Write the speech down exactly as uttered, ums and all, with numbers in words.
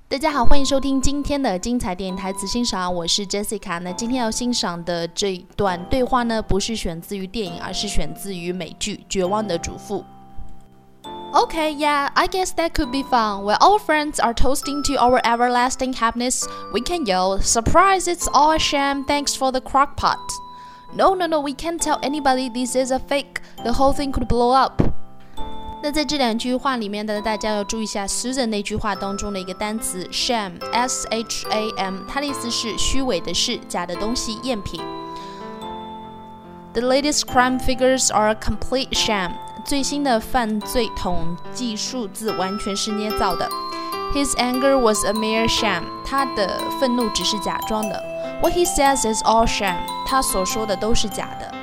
大家好，欢迎收听今天的精彩电影台词欣赏，我是 Jessica。那今天要欣赏的这一段对话呢，不是选自于电影，而是选自于美剧《绝望的主妇》。Okay, yeah, I guess that could be fun. When all friends are toasting to our everlasting happiness, we can yell, "Surprise, it's all a sham, thanks for the crock pot." No, no, no, we can't tell anybody this is a fake. The whole thing could blow up. 那在这两句话里面呢，大家要注意一下 Susan 那句话当中的一个单词 sham, S H A M， 它的意思是虚伪的事、假的东西、赝品。The latest crime figures are a complete sham. 最新的犯罪统计数字完全是捏造的。His anger was a mere sham. 他的愤怒只是假装的。What he says is all sham. 他所说的都是假的。